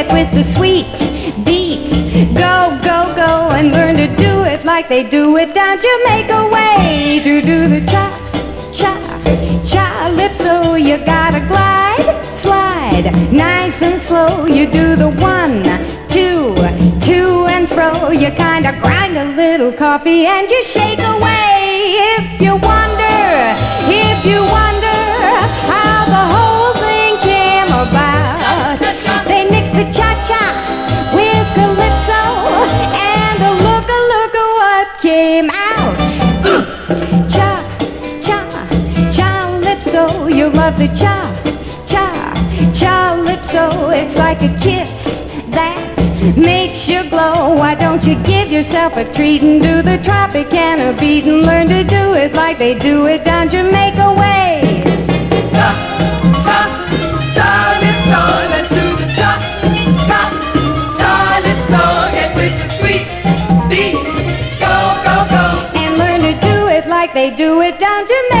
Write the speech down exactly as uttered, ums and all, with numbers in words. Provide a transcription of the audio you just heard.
it with the sweet beat. Go, go, go, and learn to do it like they do it down Jamaica way. To do the cha, cha, calypso, you gotta glide, slide, nice and slow. You do the one, two, to and fro. You kinda grind a little coffee and you shake away. If you wonder, if you wonder how the whole thing came about, they mixed the cha-cha with calypso, and a look, a look at what came out. Cha, cha, calypso, you love the cha, cha, calypso. It's like a kiss that makes you glow. Why don't you give yourself a treat and do the Tropicana beat and learn to do it like they do it down Jamaica way. Cha, cha, calypso, let's do the cha, cha, calypso. Get with the sweet beat, go, go, go. And learn to do it like they do it down Jamaica.